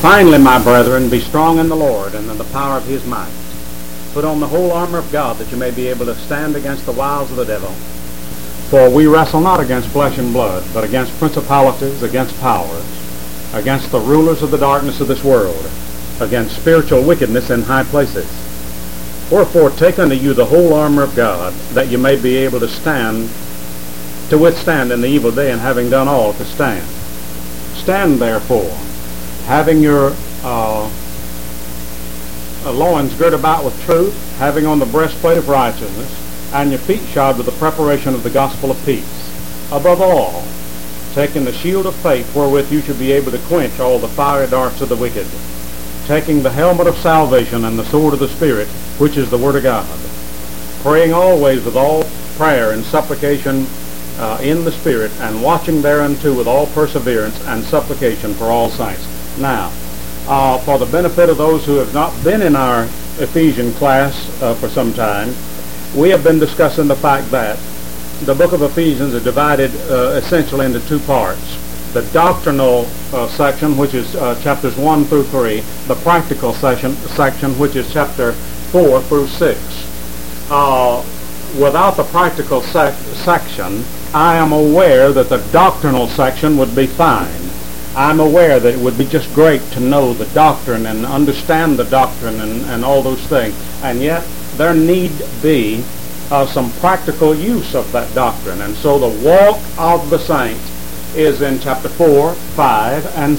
Finally, my brethren, be strong in the Lord and in the power of his might. Put on the whole armor of God, that you may be able to stand against the wiles of the devil. For we wrestle not against flesh and blood, but against principalities, against powers, against the rulers of the darkness of this world, against spiritual wickedness in high places. Wherefore take unto you the whole armor of God, that you may be able to withstand in the evil day, and having done all, to stand. Stand therefore, having your loins girt about with truth, having on the breastplate of righteousness, and your feet shod with the preparation of the gospel of peace. Above all, taking the shield of faith, wherewith you should be able to quench all the fiery darts of the wicked, taking the helmet of salvation and the sword of the Spirit, which is the word of God, praying always with all prayer and supplication in the Spirit, and watching thereunto with all perseverance and supplication for all saints. Now, for the benefit of those who have not been in our Ephesian class for some time, we have been discussing the fact that the book of Ephesians is divided essentially into two parts. The doctrinal section, which is chapters 1 through 3, the practical section, which is chapter 4 through 6. Without the practical section, I am aware that the doctrinal section would be fine. I'm aware that it would be just great to know the doctrine and understand the doctrine and all those things. And yet, there need be some practical use of that doctrine. And so the walk of the saint is in chapter 4, 5, and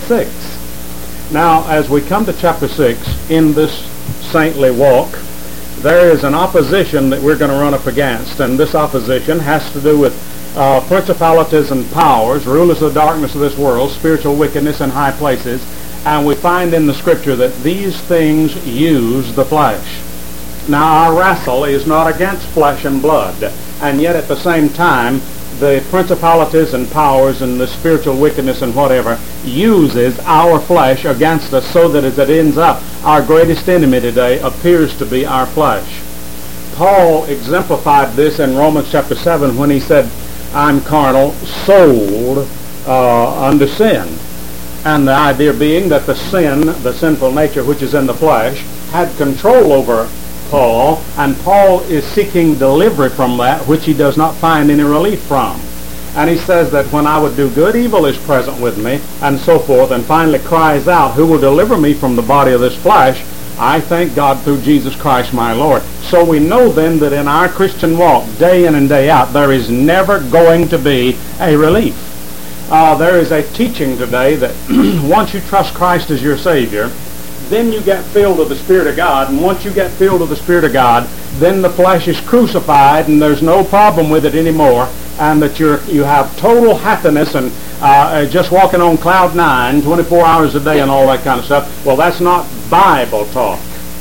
6. Now, as we come to chapter 6, in this saintly walk, there is an opposition that we're going to run up against. And this opposition has to do with principalities and powers, rulers of the darkness of this world, spiritual wickedness in high places, and we find in the Scripture that these things use the flesh. Now, our wrestle is not against flesh and blood, and yet at the same time, the principalities and powers and the spiritual wickedness and whatever uses our flesh against us, so that as it ends up, our greatest enemy today appears to be our flesh. Paul exemplified this in Romans chapter 7 when he said, I'm carnal, sold unto sin. And the idea being that the sinful nature which is in the flesh, had control over Paul, and Paul is seeking delivery from that which he does not find any relief from. And he says that when I would do good, evil is present with me, and so forth, and finally cries out, who will deliver me from the body of this flesh? I thank God through Jesus Christ my Lord. So we know then that in our Christian walk, day in and day out, there is never going to be a relief. There is a teaching today that once you trust Christ as your Savior, then you get filled with the Spirit of God, and once you get filled with the Spirit of God, then the flesh is crucified, and there's no problem with it anymore, and that you have total happiness and just walking on cloud 9, 24 hours a day and all that kind of stuff. Well, that's not Bible talk.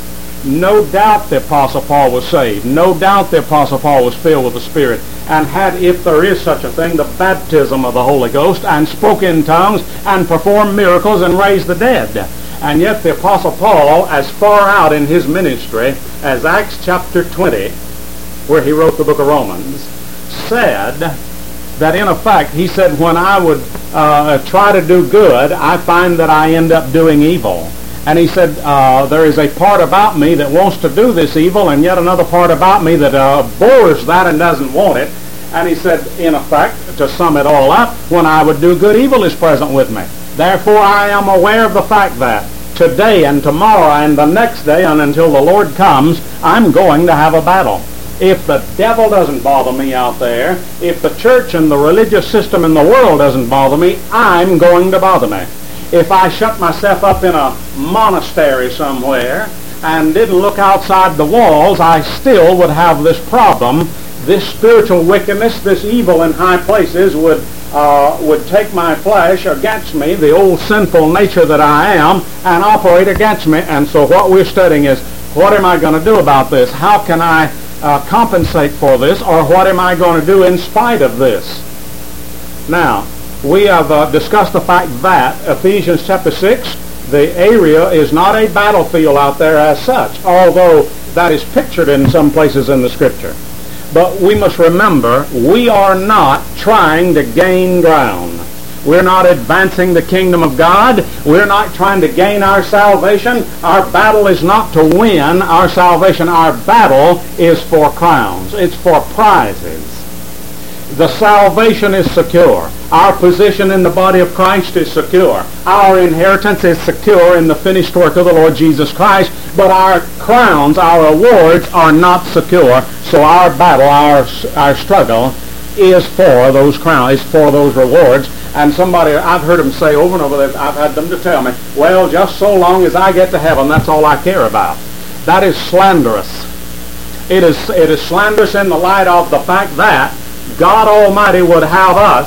No doubt the Apostle Paul was saved. No doubt the Apostle Paul was filled with the Spirit, and had, if there is such a thing, the baptism of the Holy Ghost, and spoke in tongues, and performed miracles, and raised the dead. And yet the Apostle Paul, as far out in his ministry as Acts chapter 20, where he wrote the book of Romans, said that in effect, he said, when I would try to do good, I find that I end up doing evil. And he said, there is a part about me that wants to do this evil, and yet another part about me that abhors that and doesn't want it. And he said, in effect, to sum it all up, when I would do good, evil is present with me. Therefore, I am aware of the fact that today and tomorrow and the next day and until the Lord comes, I'm going to have a battle. If the devil doesn't bother me out there, if the church and the religious system in the world doesn't bother me, I'm going to bother me. If I shut myself up in a monastery somewhere and didn't look outside the walls, I still would have this problem. This spiritual wickedness, this evil in high places would take my flesh against me, the old sinful nature that I am, and operate against me. And so what we're studying is, what am I going to do about this? How can I compensate for this, or what am I going to do in spite of this? Now, we have discussed the fact that Ephesians chapter 6, the area is not a battlefield out there as such, although that is pictured in some places in the Scripture. But we must remember, we are not trying to gain ground. We're not advancing the kingdom of God. We're not trying to gain our salvation. Our battle is not to win our salvation. Our battle is for crowns. It's for prizes. The salvation is secure. Our position in the body of Christ is secure. Our inheritance is secure in the finished work of the Lord Jesus Christ. But our crowns, our awards, are not secure. So our battle, our struggle is for those crowns, is for those rewards. And somebody, I've heard them say over and over, I've had them to tell me, well, just so long as I get to heaven, that's all I care about. That is slanderous. It is slanderous in the light of the fact that God Almighty would have us,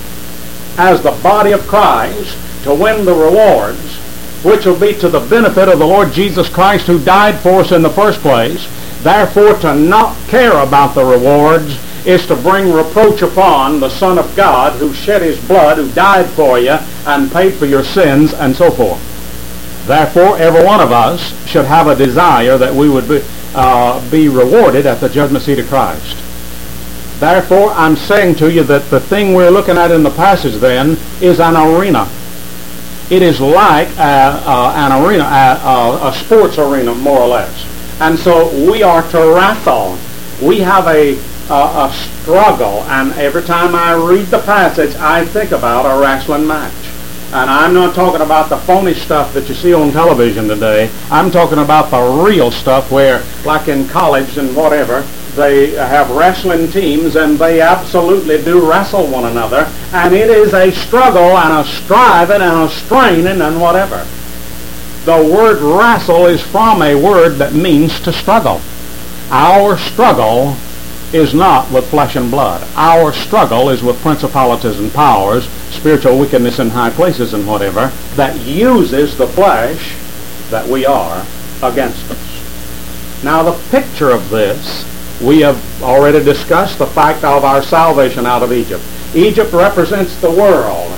as the body of Christ, to win the rewards, which will be to the benefit of the Lord Jesus Christ who died for us in the first place. Therefore, to not care about the rewards is to bring reproach upon the Son of God who shed his blood, who died for you and paid for your sins, and so forth. Therefore, every one of us should have a desire that we would be rewarded at the judgment seat of Christ. Therefore, I'm saying to you that the thing we're looking at in the passage then is an arena. It is like an arena, a sports arena, more or less. And so we are to wrestle. We have a struggle, and every time I read the passage, I think about a wrestling match. And I'm not talking about the phony stuff that you see on television today. I'm talking about the real stuff where, like in college and whatever, they have wrestling teams and they absolutely do wrestle one another. And it is a struggle and a striving and a straining and whatever. The word wrestle is from a word that means to struggle. Our struggle is not with flesh and blood. Our struggle is with principalities and powers, spiritual wickedness in high places and whatever, that uses the flesh that we are against us. Now the picture of this, we have already discussed the fact of our salvation out of Egypt. Egypt represents the world.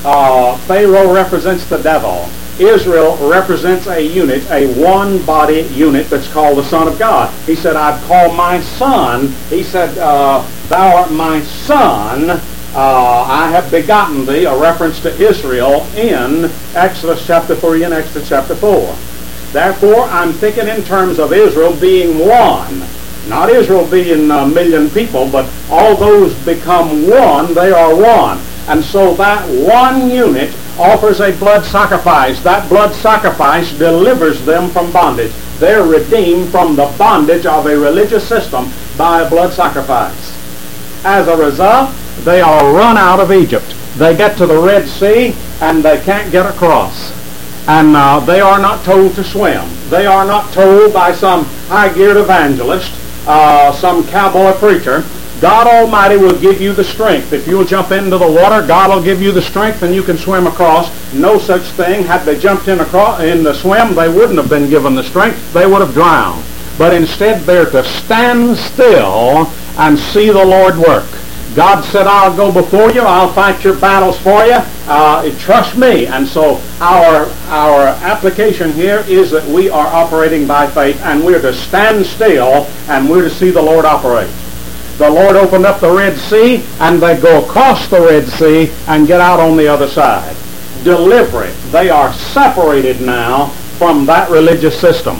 Pharaoh represents the devil. Israel represents a unit, a one-body unit that's called the Son of God. He said, I've called my son. He said, thou art my son. I have begotten thee, a reference to Israel in Exodus chapter 3 and Exodus chapter 4. Therefore, I'm thinking in terms of Israel being one. Not Israel being a million people, but all those become one, they are one. And so that one unit offers a blood sacrifice. That blood sacrifice delivers them from bondage. They're redeemed from the bondage of a religious system by a blood sacrifice. As a result, they are run out of Egypt. They get to the Red Sea and they can't get across. And they are not told to swim. They are not told by some high-geared evangelist, some cowboy preacher. God Almighty will give you the strength. If you'll jump into the water, God will give you the strength and you can swim across. No such thing. Had they jumped in the swim, they wouldn't have been given the strength. They would have drowned. But instead, they're to stand still and see the Lord work. God said, I'll go before you. I'll fight your battles for you. Trust me. And so our application here is that we are operating by faith, and we're to stand still, and we're to see the Lord operate. The Lord opened up the Red Sea, and they go across the Red Sea and get out on the other side. Deliberate. They are separated now from that religious system.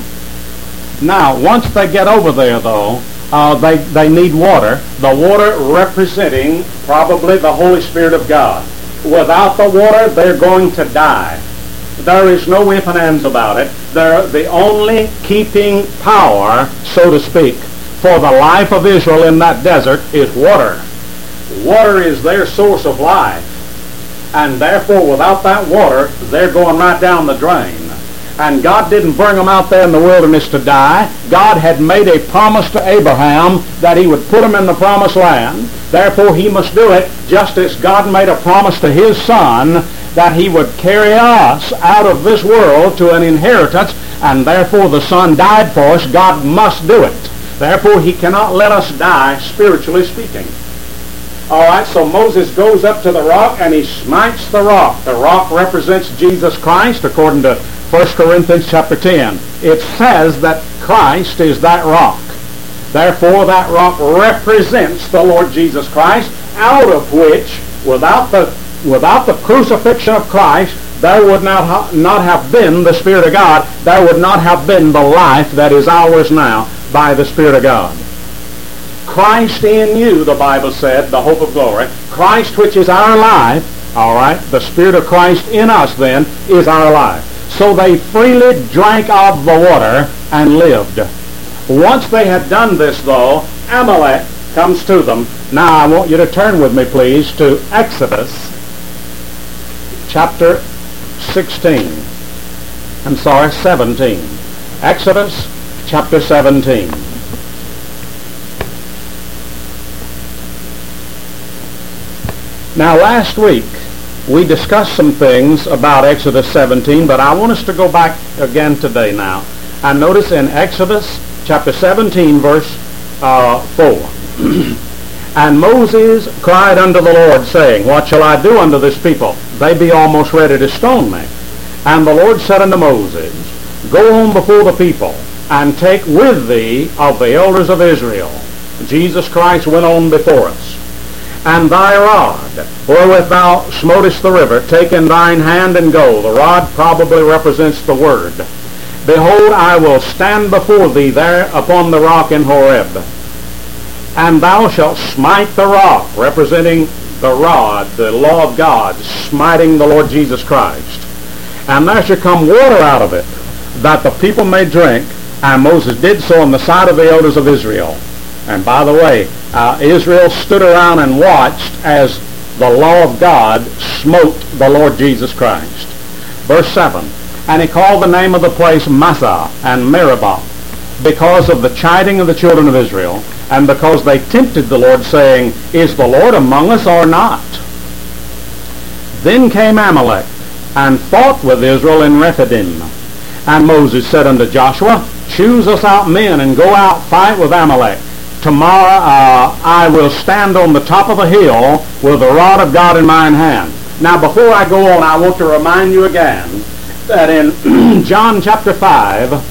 Now, once they get over there, though, they need water. The water representing probably the Holy Spirit of God. Without the water, they're going to die. There is no ifs and ands about it. They're the only keeping power, so to speak, for the life of Israel in that desert is water. Water is their source of life. And therefore, without that water, they're going right down the drain. And God didn't bring them out there in the wilderness to die. God had made a promise to Abraham that he would put them in the promised land. Therefore, he must do it just as God made a promise to his son that he would carry us out of this world to an inheritance. And therefore, the son died for us. God must do it. Therefore, he cannot let us die, spiritually speaking. All right, so Moses goes up to the rock and he smites the rock. The rock represents Jesus Christ, according to 1 Corinthians chapter 10. It says that Christ is that rock. Therefore, that rock represents the Lord Jesus Christ, out of which, without the without the crucifixion of Christ, there would not have been the Spirit of God. There would not have been the life that is ours now by the Spirit of God. Christ in you, the Bible said, the hope of glory. Christ, which is our life, all right, the Spirit of Christ in us then is our life. So they freely drank of the water and lived. Once they had done this, though, Amalek comes to them. Now I want you to turn with me, please, to Exodus chapter 17. Exodus chapter 17. Now last week we discussed some things about Exodus 17, but I want us to go back again today now. And notice in Exodus chapter 17 verse 4. And Moses cried unto the Lord, saying, What shall I do unto this people? They be almost ready to stone me. And the Lord said unto Moses, Go on before the people, and take with thee of the elders of Israel. Jesus Christ went on before us. And thy rod, wherewith thou smotest the river, take in thine hand and go. The rod probably represents the word. Behold, I will stand before thee there upon the rock in Horeb. And thou shalt smite the rock, representing the rod, the law of God, smiting the Lord Jesus Christ. And there shall come water out of it, that the people may drink. And Moses did so in the sight of the elders of Israel. And by the way, Israel stood around and watched as the law of God smote the Lord Jesus Christ. Verse 7, And he called the name of the place Massah and Meribah, because of the chiding of the children of Israel, and because they tempted the Lord, saying, Is the Lord among us or not? Then came Amalek, and fought with Israel in Rephidim. And Moses said unto Joshua, Choose us out men, and go out fight with Amalek. Tomorrow I will stand on the top of a hill with the rod of God in mine hand. Now before I go on, I want to remind you again that in John chapter 5,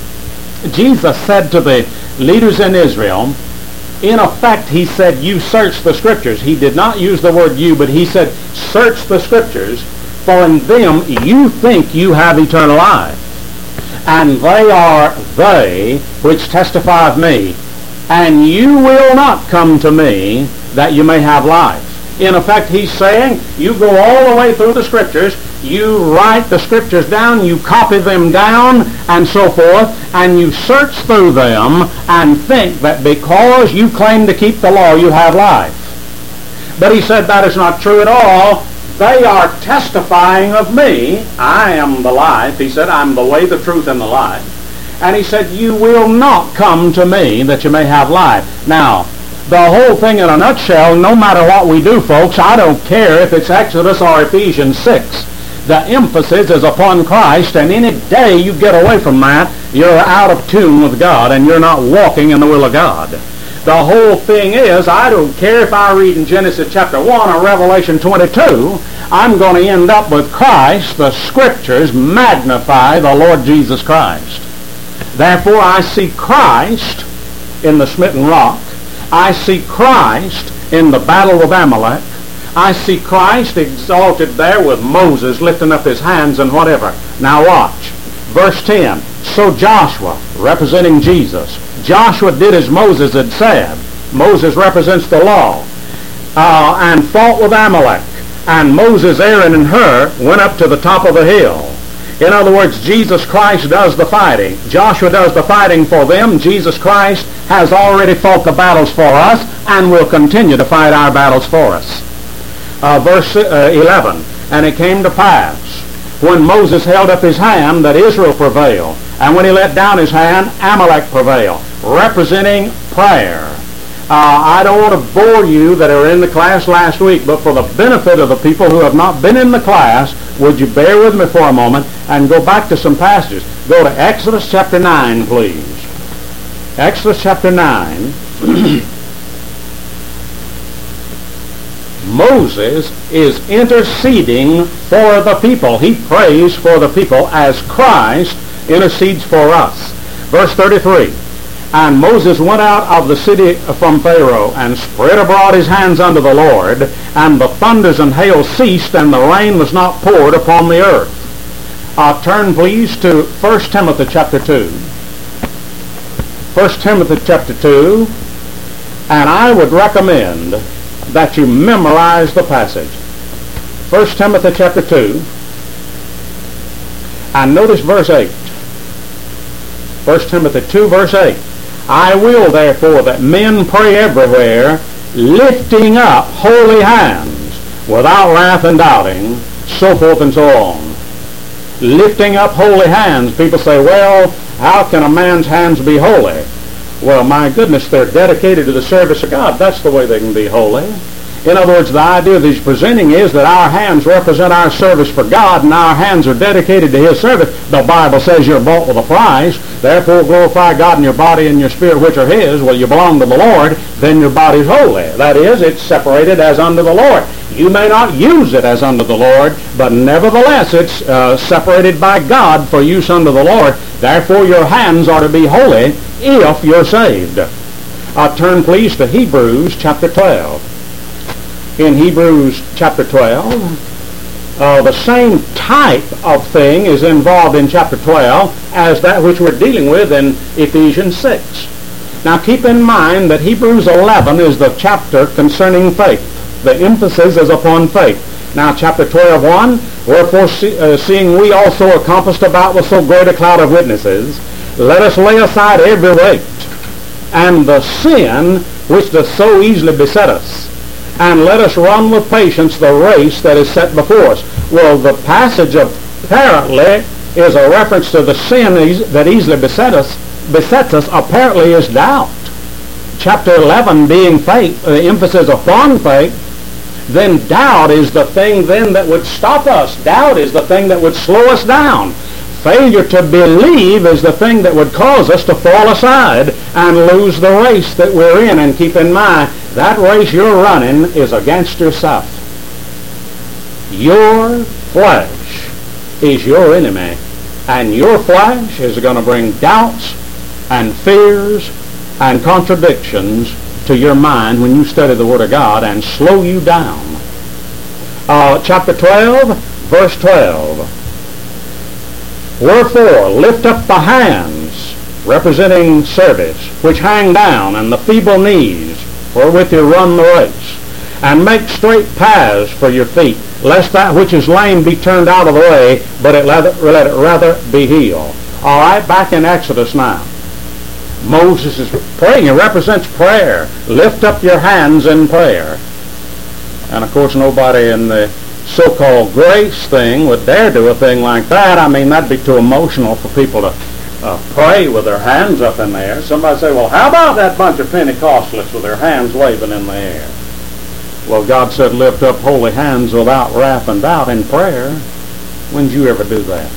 Jesus said to the leaders in Israel, in effect he said, you search the Scriptures. He did not use the word you, but he said, search the Scriptures, for in them you think you have eternal life. And they are they which testify of me. And you will not come to me that you may have life. In effect, he's saying, you go all the way through the Scriptures, you write the Scriptures down, you copy them down, and so forth, and you search through them and think that because you claim to keep the law, you have life. But he said that is not true at all. They are testifying of me. I am the life. He said, I'm the way, the truth, and the life. And he said, you will not come to me that you may have life. Now, the whole thing in a nutshell, no matter what we do, folks, I don't care if it's Exodus or Ephesians 6. The emphasis is upon Christ, and any day you get away from that, you're out of tune with God, and you're not walking in the will of God. The whole thing is, I don't care if I read in Genesis chapter 1 or Revelation 22, I'm going to end up with Christ. The Scriptures magnify the Lord Jesus Christ. Therefore, I see Christ in the smitten rock. I see Christ in the battle with Amalek. I see Christ exalted there with Moses lifting up his hands and whatever. Now watch. Verse 10. So Joshua, representing Jesus, Joshua did as Moses had said. Moses represents the law. And fought with Amalek. And Moses, Aaron, and Hur went up to the top of the hill. In other words, Jesus Christ does the fighting. Joshua does the fighting for them. Jesus Christ has already fought the battles for us and will continue to fight our battles for us. Verse 11, And it came to pass, when Moses held up his hand, that Israel prevailed. And when he let down his hand, Amalek prevailed, representing prayer. I don't want to bore you that are in the class last week, but for the benefit of the people who have not been in the class, would you bear with me for a moment and go back to some passages. Go to Exodus chapter 9, please. Exodus chapter 9. Moses is interceding for the people. He prays for the people as Christ intercedes for us. Verse 33. And Moses went out of the city from Pharaoh, and spread abroad his hands unto the Lord, and the thunders and hail ceased, and the rain was not poured upon the earth. Turn please to 1 Timothy chapter 2. 1 Timothy chapter 2, and I would recommend that you memorize the passage. 1 Timothy chapter 2, and notice verse 8. 1 Timothy 2 verse 8. I will therefore that men pray everywhere, lifting up holy hands, without wrath and doubting, so forth and so on. Lifting up holy hands. People say, well, how can a man's hands be holy? Well, my goodness, they're dedicated to the service of God. That's the way they can be holy. In other words, the idea that he's presenting is that our hands represent our service for God, and our hands are dedicated to his service. The Bible says you're bought with a price. Therefore, glorify God in your body and your spirit, which are his. Well, you belong to the Lord, then your body's holy. That is, it's separated as unto the Lord. You may not use it as unto the Lord, but nevertheless, it's separated by God for use unto the Lord. Therefore, your hands are to be holy if you're saved. Turn, please, to Hebrews chapter 12. In Hebrews chapter 12, the same type of thing is involved in chapter 12 as that which we're dealing with in Ephesians 6. Now keep in mind that Hebrews 11 is the chapter concerning faith. The emphasis is upon faith. Now chapter 12:1, wherefore seeing we also are compassed about with so great a cloud of witnesses, let us lay aside every weight and the sin which doth so easily beset us, and let us run with patience the race that is set before us. Well, the passage apparently is a reference to the sin that easily besets us, apparently is doubt. Chapter 11 being faith, the emphasis upon faith, then doubt is the thing then that would stop us. Doubt is the thing that would slow us down. Failure to believe is the thing that would cause us to fall aside and lose the race that we're in. And keep in mind, that race you're running is against yourself. Your flesh is your enemy, and your flesh is going to bring doubts and fears and contradictions to your mind when you study the Word of God and slow you down. Chapter 12, verse 12. Wherefore, lift up the hands, representing service, which hang down, and the feeble knees, wherewith you run the race, and make straight paths for your feet, lest that which is lame be turned out of the way, but let it rather be healed. All right, back in Exodus now. Moses is praying. It represents prayer. Lift up your hands in prayer. And of course, nobody in the so-called grace thing would dare do a thing like that. I mean, that'd be too emotional for people to pray with their hands up in the air. Somebody say, well, how about that bunch of Pentecostalists with their hands waving in the air? Well, God said, lift up holy hands without wrath and doubt in prayer. When did you ever do that?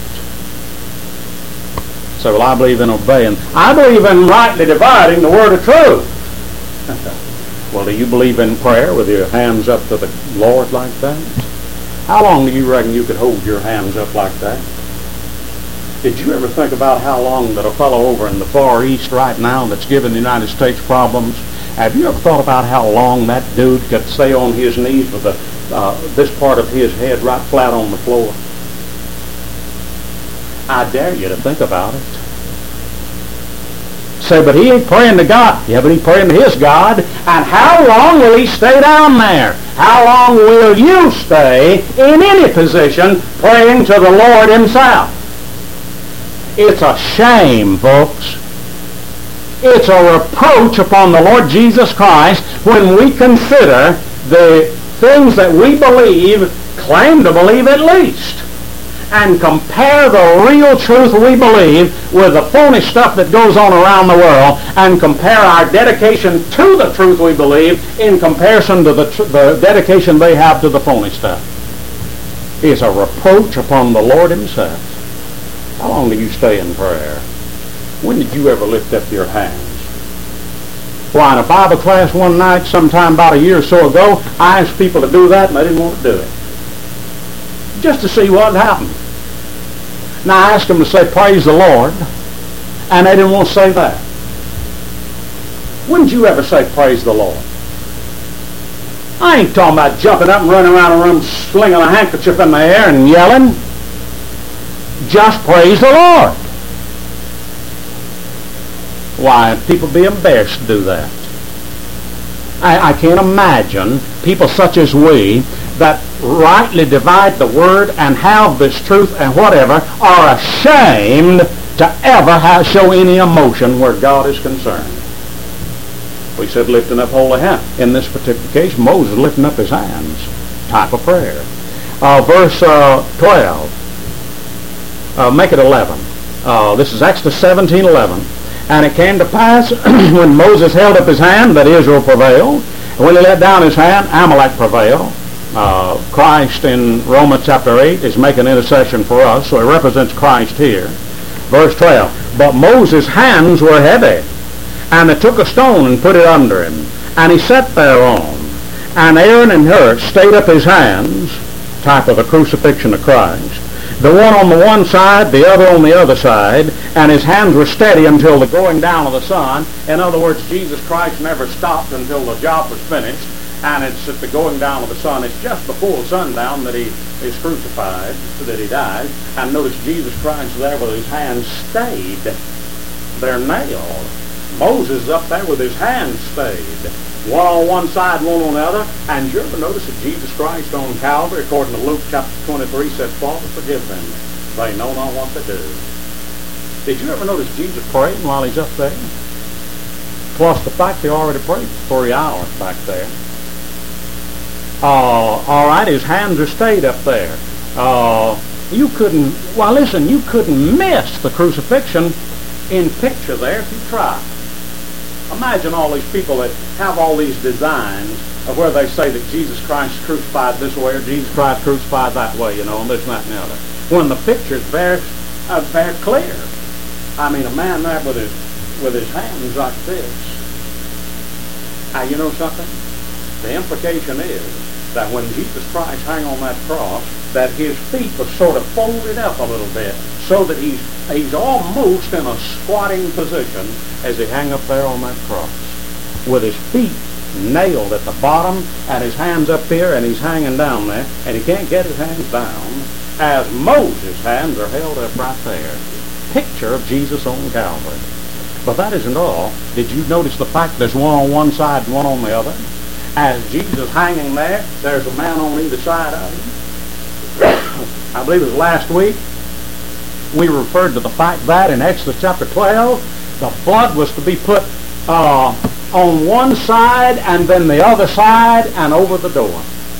So, well, I believe in obeying. I believe in rightly dividing the word of truth. Well, do you believe in prayer with your hands up to the Lord like that? How long do you reckon you could hold your hands up like that? Did you ever think about how long that a fellow over in the Far East right now that's giving the United States problems, have you ever thought about how long that dude could stay on his knees with this part of his head right flat on the floor? I dare you to think about it. Say, but he ain't praying to God. Yeah, but he's praying to his God. And how long will he stay down there? How long will you stay in any position praying to the Lord himself? It's a shame, folks. It's a reproach upon the Lord Jesus Christ when we consider the things that we believe, claim to believe at least, and compare the real truth we believe with the phony stuff that goes on around the world, and compare our dedication to the truth we believe in comparison to the dedication they have to the phony stuff. It's a reproach upon the Lord himself. How long do you stay in prayer? When did you ever lift up your hands? Why, in a Bible class one night, sometime about a year or so ago, I asked people to do that, and they didn't want to do it. Just to see what happened. Now I asked them to say, praise the Lord, and they didn't want to say that. Wouldn't you ever say, praise the Lord? I ain't talking about jumping up and running around a room slinging a handkerchief in the air and yelling. Just praise the Lord. Why, people be embarrassed to do that. I can't imagine people such as we that rightly divide the word and have this truth and whatever are ashamed to ever show any emotion where God is concerned. We said lifting up holy hands. In this particular case, Moses lifting up his hands. Type of prayer. Verse 12. Make it 11. This is Exodus 17:11. And it came to pass when Moses held up his hand that Israel prevailed. And when he let down his hand, Amalek prevailed. Christ in Romans chapter 8 is making intercession for us, so it represents Christ here. Verse 12. But Moses' hands were heavy, and they took a stone and put it under him, and he sat thereon. And Aaron and Hur stayed up his hands, type of the crucifixion of Christ, the one on the one side, the other on the other side, and his hands were steady until the going down of the sun. In other words, Jesus Christ never stopped until the job was finished, and it's at the going down of the sun. It's just before sundown that he is crucified, that he died. And notice Jesus Christ there with his hands stayed. They're nailed. Moses up there with his hands stayed. One on one side, one on the other. And you ever notice that Jesus Christ on Calvary, according to Luke chapter 23, said, Father, forgive them. They know not what they do. Did you ever notice Jesus praying while he's up there? Plus the fact he already prayed for 3 hours back there. All right, his hands are stayed up there. You couldn't miss the crucifixion in picture there if you tried. Imagine all these people that have all these designs of where they say that Jesus Christ is crucified this way or Jesus Christ crucified that way, and this, and that, and the other. When the picture's very clear. I mean, a man there with his hands like this. Now, you know something? The implication is that when Jesus Christ hung on that cross, that his feet were sort of folded up a little bit, so that he's almost in a squatting position as he hung up there on that cross, with his feet nailed at the bottom and his hands up here, and he's hanging down there, and he can't get his hands down, as Moses' hands are held up right there. Picture of Jesus on Calvary. But that isn't all. Did you notice the fact there's one on one side and one on the other? As Jesus hanging there, there's a man on either side of him. I believe it was last week we referred to the fact that in Exodus chapter 12 the blood was to be put on one side and then the other side and over the door.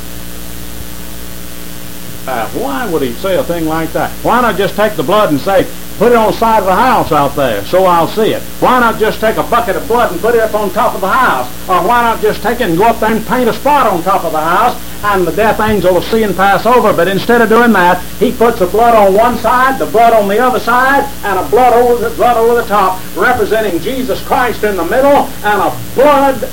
Why would he say a thing like that? Why not just take the blood and say, put it on the side of the house out there so I'll see it? Why not just take a bucket of blood and put it up on top of the house? Or why not just take it and go up there and paint a spot on top of the house and the death angel will see and pass over? But instead of doing that, he puts the blood on one side, the blood on the other side, and a blood over the top, representing Jesus Christ in the middle, and a bloody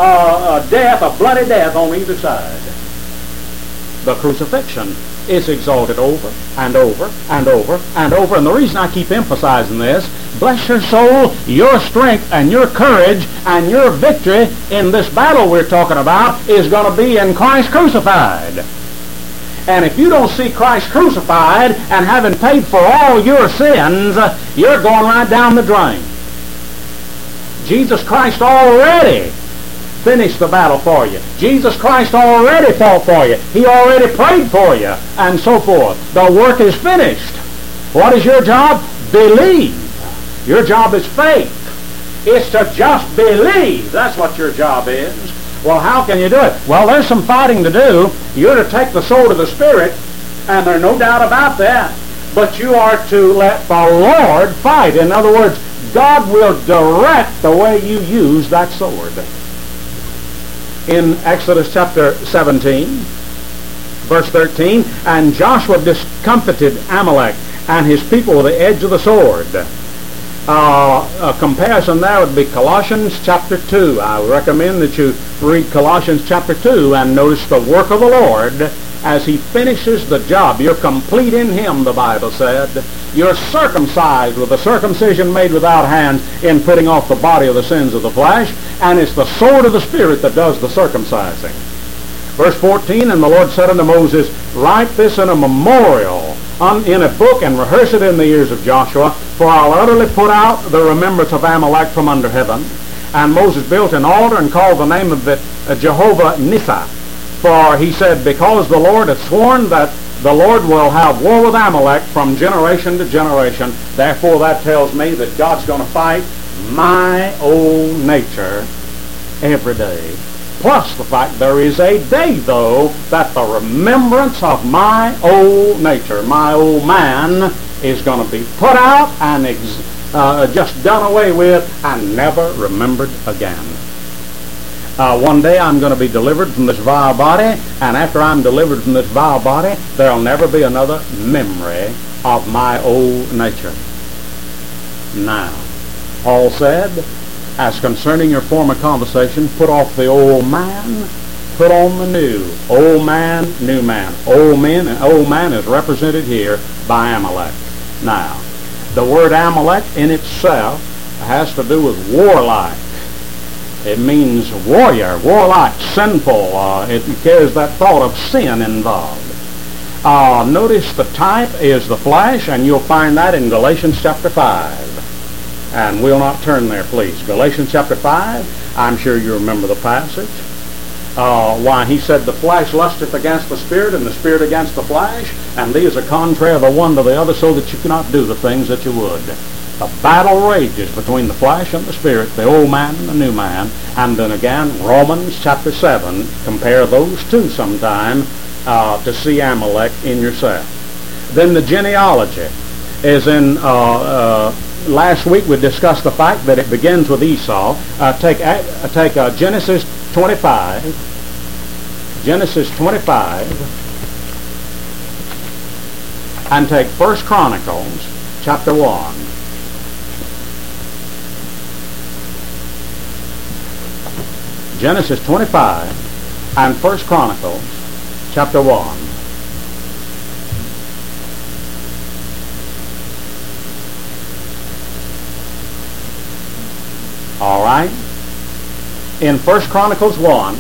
death on either side. The crucifixion is exalted over and over and over and over. And the reason I keep emphasizing this, bless your soul, your strength and your courage and your victory in this battle we're talking about is going to be in Christ crucified. And if you don't see Christ crucified and having paid for all your sins, you're going right down the drain. Jesus Christ already finished the battle for you. Jesus Christ already fought for you. He already prayed for you, and so forth. The work is finished. What is your job? Believe. Your job is faith. It's to just believe. That's what your job is. Well, how can you do it? Well, there's some fighting to do. You're to take the sword of the Spirit, and there's no doubt about that. But you are to let the Lord fight. In other words, God will direct the way you use that sword. In Exodus chapter 17, verse 13, and Joshua discomfited Amalek and his people with the edge of the sword. A comparison there would be Colossians chapter 2. I recommend that you read Colossians chapter 2 and notice the work of the Lord as he finishes the job. You're complete in him, the Bible said. You're circumcised with a circumcision made without hands in putting off the body of the sins of the flesh, and it's the sword of the Spirit that does the circumcising. Verse 14, and the Lord said unto Moses, write this in a memorial in a book, and rehearse it in the ears of Joshua, for I'll utterly put out the remembrance of Amalek from under heaven. And Moses built an altar and called the name of it Jehovah Nissi. For he said, because the Lord hath sworn that the Lord will have war with Amalek from generation to generation. Therefore that tells me that God's going to fight my old nature every day. Plus the fact there is a day, though, that the remembrance of my old nature, my old man, is going to be put out and just done away with and never remembered again. One day I'm going to be delivered from this vile body, and after I'm delivered from this vile body, there'll never be another memory of my old nature. Now, Paul said, as concerning your former conversation, put off the old man, put on the new. Old man, new man. Old man is represented here by Amalek. Now, the word Amalek in itself has to do with warlike. It means warrior, warlike, sinful. It carries that thought of sin involved. Notice the type is the flesh, and you'll find that in Galatians chapter 5. And we'll not turn there, please. Galatians chapter 5, I'm sure you remember the passage. Why, he said, the flesh lusteth against the Spirit, and the Spirit against the flesh, and these are contrary the one to the other, so that you cannot do the things that you would. A battle rages between the flesh and the Spirit, the old man and the new man. And then again, Romans chapter 7, compare those two sometime to see Amalek in yourself. Then the genealogy is in... last week we discussed the fact that it begins with Esau. Take Genesis 25. Genesis 25. And take 1 Chronicles chapter 1. Genesis 25 and 1 Chronicles chapter 1. All right. In 1 Chronicles 1,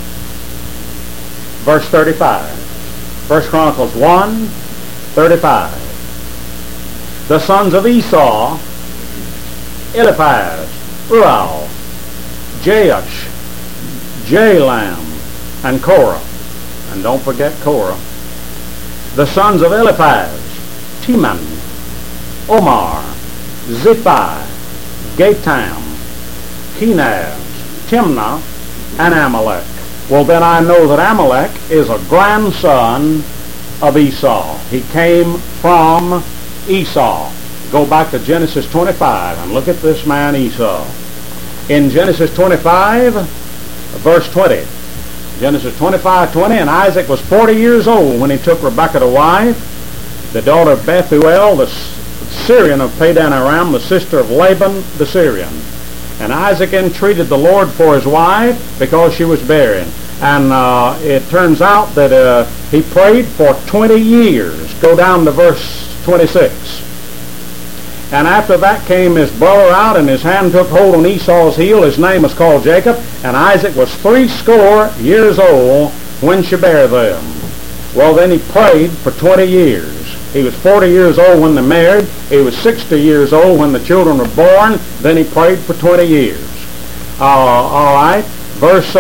verse 35. 1 Chronicles 1, 35. The sons of Esau, Eliphaz, Reuel, Jeush, Jalam, and Korah. And don't forget Korah. The sons of Eliphaz, Teman, Omar, Ziphi, Gatam, Kenaz, Timnah, and Amalek. Well, then I know that Amalek is a grandson of Esau. He came from Esau. Go back to Genesis 25 and look at this man Esau. In Genesis 25, verse 20. Genesis 25:20, and Isaac was 40 years old when he took Rebekah to wife, the daughter of Bethuel, the Syrian of Padan Aram, the sister of Laban the Syrian. And Isaac entreated the Lord for his wife because she was barren. And it turns out that he prayed for 20 years. Go down to verse 26. And after that came his brother out, and his hand took hold on Esau's heel. His name was called Jacob. And Isaac was 80 years old when she bare them. Well, then he prayed for 20 years. He was 40 years old when they married. He was 60 years old when the children were born. Then he prayed for 20 years. All right. Verse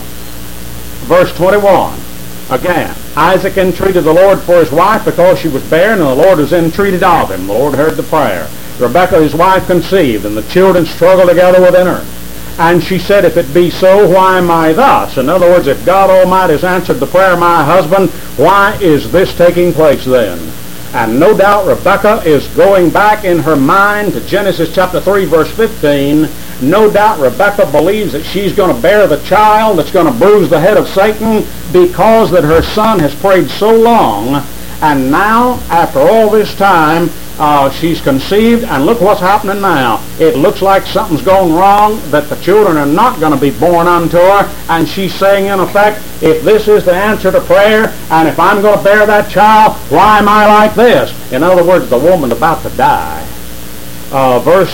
21. Again, Isaac entreated the Lord for his wife because she was barren, and the Lord was entreated of him. The Lord heard the prayer. Rebekah, his wife, conceived, and the children struggled together within her. And she said, if it be so, why am I thus? In other words, if God Almighty has answered the prayer of my husband, why is this taking place then? And no doubt Rebekah is going back in her mind to Genesis chapter 3, verse 15. No doubt Rebekah believes that she's going to bear the child that's going to bruise the head of Satan, because that her son has prayed so long. And now, after all this time, She's conceived, and look what's happening now. It looks like something's going wrong, that the children are not going to be born unto her, and she's saying, in effect, if this is the answer to prayer, and if I'm going to bear that child, why am I like this? In other words, the woman about to die. Verse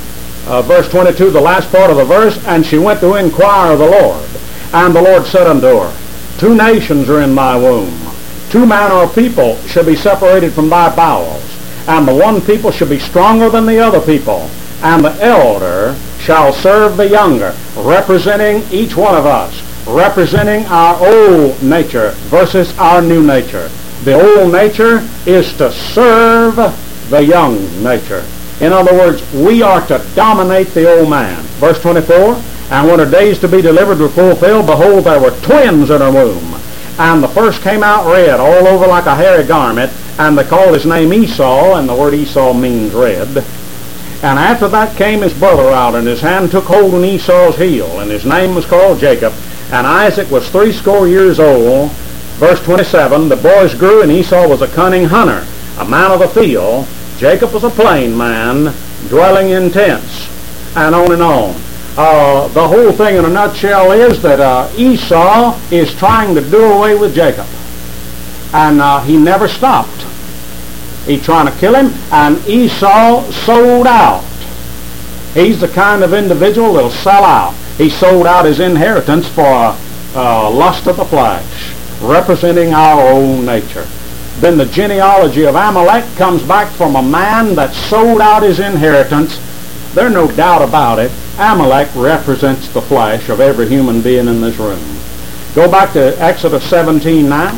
22, the last part of the verse, and she went to inquire of the Lord. And the Lord said unto her, 2 nations are in thy womb. 2 manner of people shall be separated from thy bowels. And the one people shall be stronger than the other people. And the elder shall serve the younger, representing each one of us, representing our old nature versus our new nature. The old nature is to serve the young nature. In other words, we are to dominate the old man. Verse 24, and when her days to be delivered were fulfilled, behold, there were twins in her womb. And the first came out red, all over like a hairy garment, and they called his name Esau, and the word Esau means red. And after that came his brother out, and his hand took hold on Esau's heel, and his name was called Jacob. And Isaac was 80 years old. Verse 27, the boys grew, and Esau was a cunning hunter, a man of the field. Jacob was a plain man, dwelling in tents, and on and on. The whole thing in a nutshell is that Esau is trying to do away with Jacob. And he never stopped. He's trying to kill him, and Esau sold out. He's the kind of individual that'll sell out. He sold out his inheritance for lust of the flesh, representing our own nature. Then the genealogy of Amalek comes back from a man that sold out his inheritance. There's no doubt about it. Amalek represents the flesh of every human being in this room. Go back to Exodus 17 now.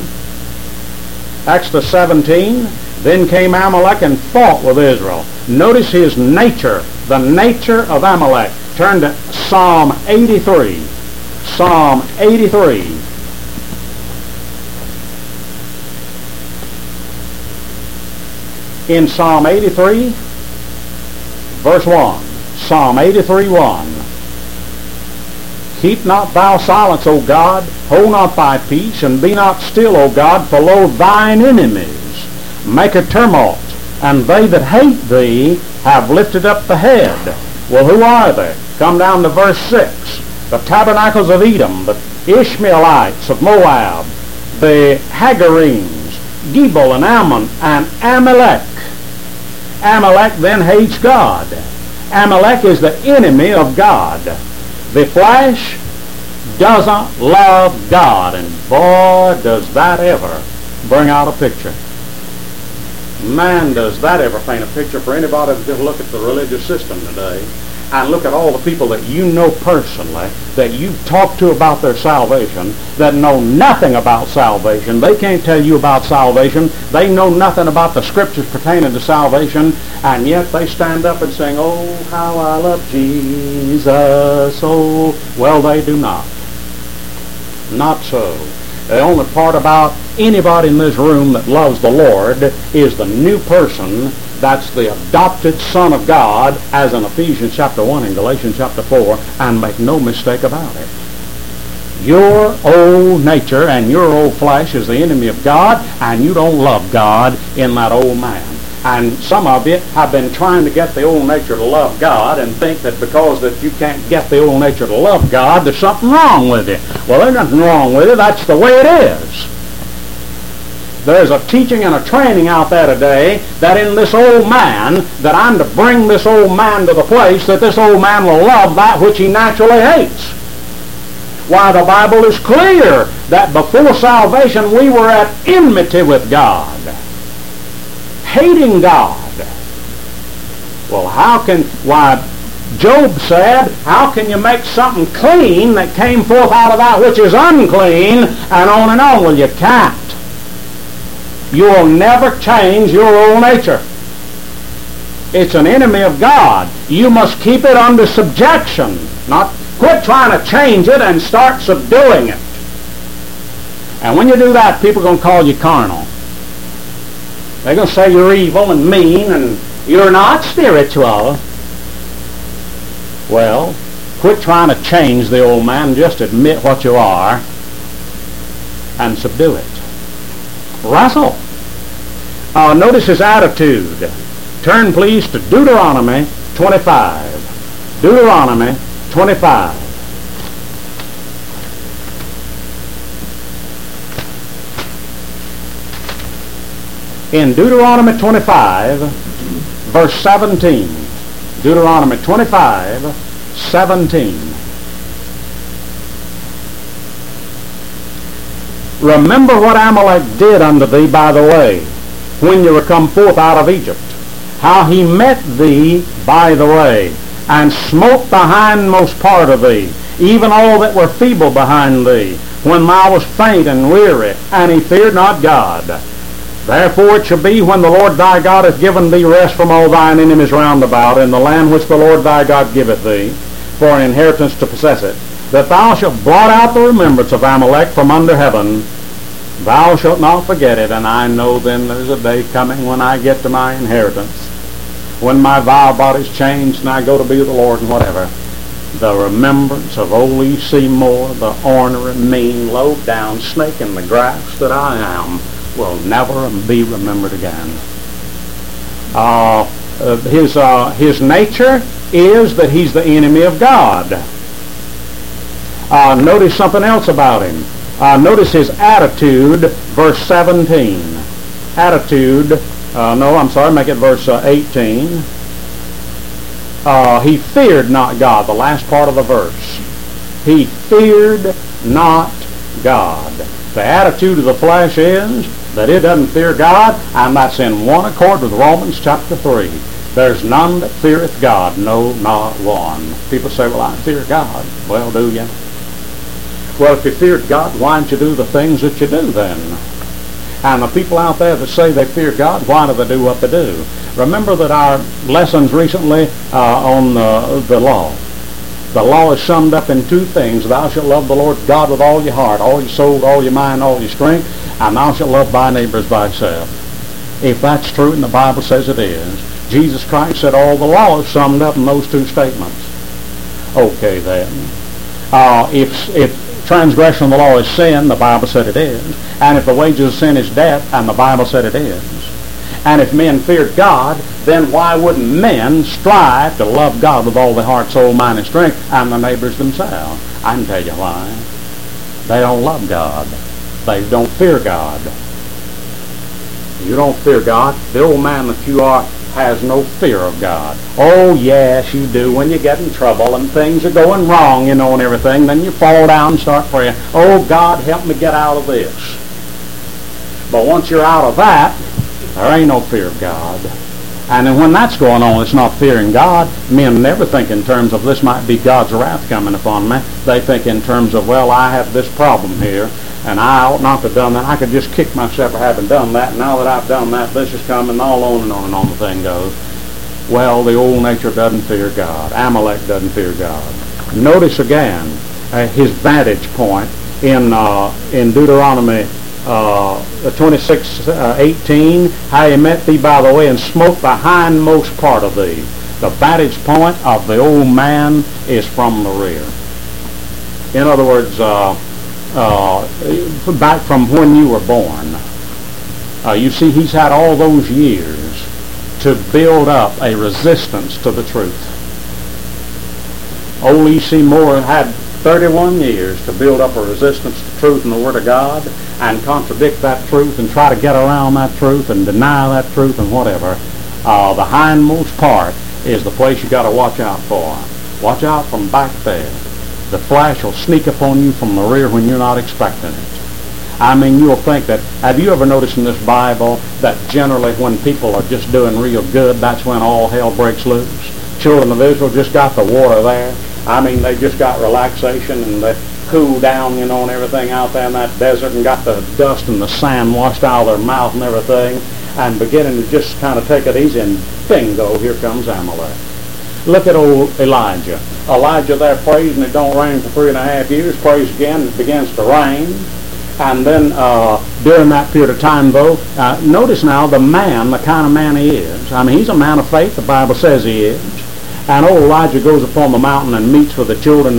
Exodus 17, then came Amalek and fought with Israel. Notice his nature, the nature of Amalek. Turn to Psalm 83. Psalm 83. In Psalm 83, verse 1. Psalm 83, 1. Keep not thou silence, O God, hold not thy peace, and be not still, O God, for lo, thine enemies make a tumult, and they that hate thee have lifted up the head. Well, who are they? Come down to verse 6. The tabernacles of Edom, the Ishmaelites of Moab, the Hagarenes, Gebal and Ammon, and Amalek. Amalek then hates God. Amalek is the enemy of God. The flesh doesn't love God, and boy, does that ever bring out a picture. Man, does that ever paint a picture for anybody to just look at the religious system today and look at all the people that you know personally, that you've talked to about their salvation, that know nothing about salvation. They can't tell you about salvation. They know nothing about the scriptures pertaining to salvation, and yet they stand up and sing, oh, how I love Jesus. Oh, well, they do not. Not so. The only part about anybody in this room that loves the Lord is the new person that's the adopted Son of God, as in Ephesians chapter 1 and Galatians chapter 4, and make no mistake about it. Your old nature and your old flesh is the enemy of God, and you don't love God in that old man. And some of you have been trying to get the old nature to love God and think that because that you can't get the old nature to love God, there's something wrong with you. Well, there's nothing wrong with it. That's the way it is. There's a teaching and a training out there today that in this old man, that I'm to bring this old man to the place that this old man will love that which he naturally hates. Why, the Bible is clear that before salvation we were at enmity with God, hating God. Well, Job said, how can you make something clean that came forth out of that which is unclean, and on and on? Well, you can't. You will never change your old nature. It's an enemy of God. You must keep it under subjection, not quit trying to change it and start subduing it. And when you do that, people are going to call you carnal. They're going to say you're evil and mean and you're not spiritual. Well, quit trying to change the old man. Just admit what you are and subdue it. Wrestle. Notice his attitude. Turn, please, to Deuteronomy 25. Deuteronomy 25. In Deuteronomy 25, verse 17. Deuteronomy 25, 17. Remember what Amalek did unto thee by the way, when you were come forth out of Egypt, how he met thee by the way, and smote the hindmost part of thee, even all that were feeble behind thee, when thou wast faint and weary, and he feared not God. Therefore it shall be, when the Lord thy God hath given thee rest from all thine enemies round about, in the land which the Lord thy God giveth thee, for an inheritance to possess it, that thou shalt blot out the remembrance of Amalek from under heaven. Thou shalt not forget it. And I know then there's a day coming when I get to my inheritance, when my vile body's changed and I go to be with the Lord and whatever. The remembrance of old E.C. Moore, the ornery, mean, low-down snake in the grass that I am, will never be remembered again. His nature is that he's the enemy of God. Notice something else about him. Notice his attitude, verse 17. Attitude, make it verse 18. He feared not God, the last part of the verse. He feared not God. The attitude of the flesh is that it doesn't fear God, and that's in one accord with Romans chapter 3. There's none that feareth God, no, not one. People say, well, I fear God. Well, do you? Well, if you feared God, why don't you do the things that you do then? And the people out there that say they fear God, why do they do what they do? Remember that our lessons recently on the law. The law is summed up in two things. Thou shalt love the Lord God with all your heart, all your soul, all your mind, all your strength, and thou shalt love thy neighbor as thyself. If that's true, and the Bible says it is, Jesus Christ said all the law is summed up in those two statements. Okay then. If transgression of the law is sin, the Bible said it is. And if the wages of sin is death, and the Bible said it is. And if men feared God, then why wouldn't men strive to love God with all their heart, soul, mind, and strength, and their neighbors themselves? I can tell you why. They don't love God. They don't fear God. You don't fear God. The old man that you are has no fear of God. Oh, yes, you do. When you get in trouble and things are going wrong, and everything, then you fall down and start praying, oh, God, help me get out of this. But once you're out of that, there ain't no fear of God. And then when that's going on, it's not fearing God. Men never think in terms of this might be God's wrath coming upon me. They think in terms of, well, I have this problem here, and I ought not to have done that. I could just kick myself for having done that. And now that I've done that, this is coming, all on and on and on the thing goes. Well, the old nature doesn't fear God. Amalek doesn't fear God. Notice again his vantage point in Deuteronomy 26:18, how he met thee by the way and smote the hindmost part of thee. The vantage point of the old man is from the rear. In other words, back from when you were born. You see, he's had all those years to build up a resistance to the truth. Old E.C. Moore had 31 years to build up a resistance to truth and the Word of God, and contradict that truth and try to get around that truth and deny that truth and whatever. The hindmost part is the place you got to watch out for. Watch out from back there. The flash will sneak upon you from the rear when you're not expecting it. I mean, you'll think that, have you ever noticed in this Bible that generally when people are just doing real good, that's when all hell breaks loose? Children of Israel just got the water there. I mean, they just got relaxation and they cooled down, and everything out there in that desert, and got the dust and the sand washed out of their mouth and everything, and beginning to just kind of take it easy, and bingo, here comes Amalek. Look at old Elijah. Elijah there prays, and it don't rain for 3.5 years. Prays again, it begins to rain. And then during that period of time, though, notice now the kind of man he is. I mean, he's a man of faith. The Bible says he is. And old Elijah goes upon the mountain and meets with the children of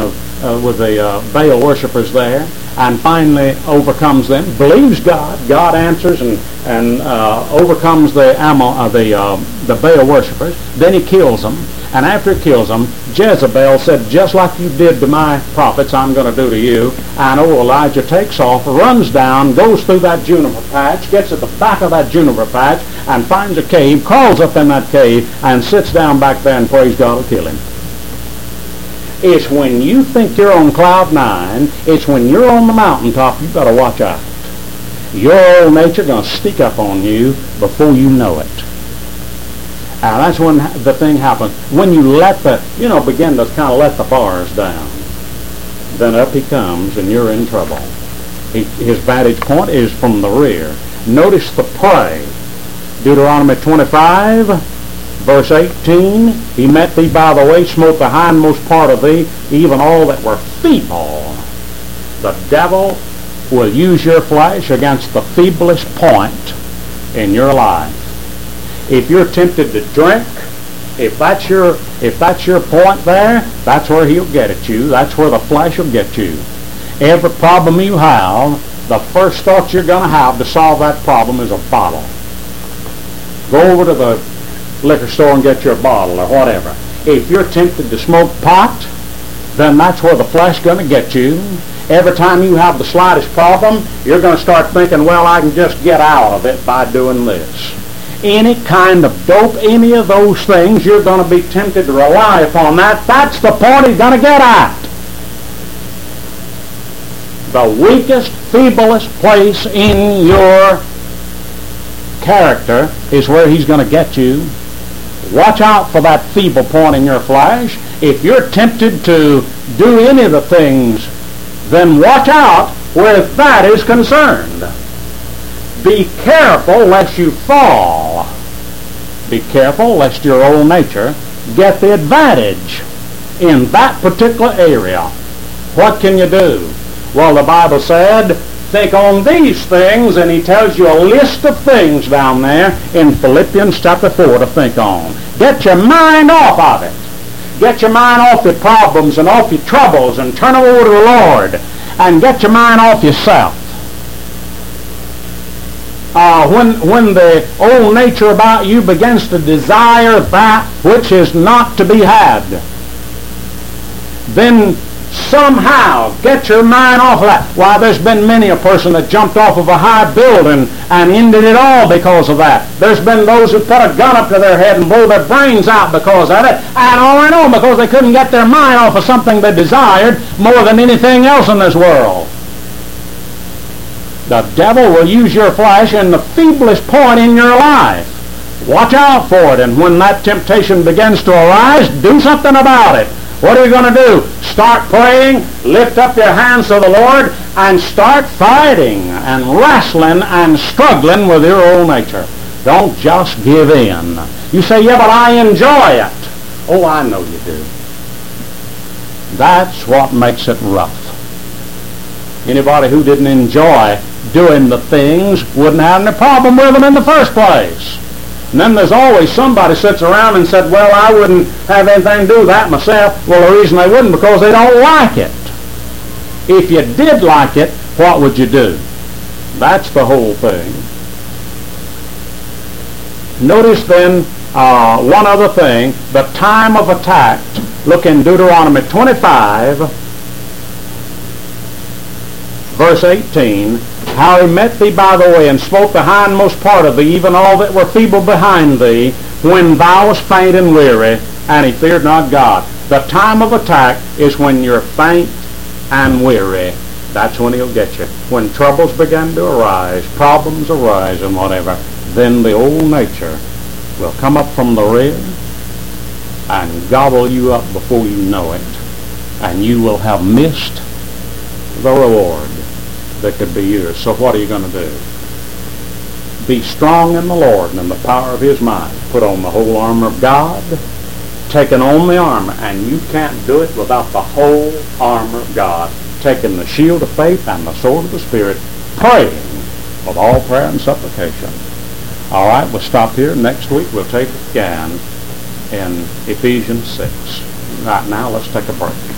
Baal worshippers there, and finally overcomes them, believes God. God answers and overcomes the Baal worshippers. Then he kills them, and after he kills them, Jezebel said, just like you did to my prophets, I'm going to do to you. And Elijah takes off, runs down, goes through that juniper patch, gets at the back of that juniper patch, and finds a cave, crawls up in that cave, and sits down back there and prays God will kill him. It's when you think you're on cloud nine, it's when you're on the mountaintop, you've got to watch out. Your old nature going to sneak up on you before you know it. And that's when the thing happens. When you begin to kind of let the bars down, then up he comes and you're in trouble. His vantage point is from the rear. Notice the prey. Deuteronomy 25, verse 18, he met thee by the way, smote the hindmost part of thee, even all that were feeble. The devil will use your flesh against the feeblest point in your life. If you're tempted to drink, if that's your point there, that's where he'll get at you. That's where the flesh will get you. Every problem you have, the first thought you're going to have to solve that problem is a bottle. Go over to the liquor store and get your bottle or whatever. If you're tempted to smoke pot, then that's where the flesh is going to get you. Every time you have the slightest problem, you're going to start thinking, well, I can just get out of it by doing this. Any kind of dope, any of those things, you're going to be tempted to rely upon that. That's the point he's going to get at. The weakest, feeblest place in your character is where he's going to get you. Watch out for that feeble point in your flesh. If you're tempted to do any of the things, then watch out where that is concerned. Be careful lest you fall. Be careful lest your old nature get the advantage in that particular area. What can you do? Well, the Bible said, think on these things, and he tells you a list of things down there in Philippians chapter 4 to think on. Get your mind off of it. Get your mind off your problems and off your troubles and turn them over to the Lord. And get your mind off yourself. When the old nature about you begins to desire that which is not to be had, then somehow get your mind off of that. Why, there's been many a person that jumped off of a high building and ended it all because of that. There's been those who put a gun up to their head and blew their brains out because of it, and on because they couldn't get their mind off of something they desired more than anything else in this world. The devil will use your flesh in the feeblest point in your life. Watch out for it, and when that temptation begins to arise, do something about it. What are you going to do? Start praying, lift up your hands to the Lord, and start fighting and wrestling and struggling with your old nature. Don't just give in. You say, yeah, but I enjoy it. Oh, I know you do. That's what makes it rough. Anybody who didn't enjoy doing the things wouldn't have any problem with them in the first place. And then there's always somebody sits around and said, well, I wouldn't have anything to do with that myself. Well, the reason they wouldn't, because they don't like it. If you did like it, what would you do? That's the whole thing. Notice then one other thing, the time of attack. Look in Deuteronomy 25, verse 18. How he met thee by the way, and smote the hindmost part of thee, even all that were feeble behind thee, when thou wast faint and weary, and he feared not God. The time of attack is when you're faint and weary. That's when he'll get you. When troubles begin to arise, problems arise and whatever, then the old nature will come up from the rear and gobble you up before you know it, and you will have missed the reward that could be yours. So what are you going to do? Be strong in the Lord and in the power of his might. Put on the whole armor of God, taking on the armor, and you can't do it without the whole armor of God, taking the shield of faith and the sword of the Spirit, praying with all prayer and supplication. All right, we'll stop here. Next week we'll take it again in Ephesians 6. Right now, let's take a break.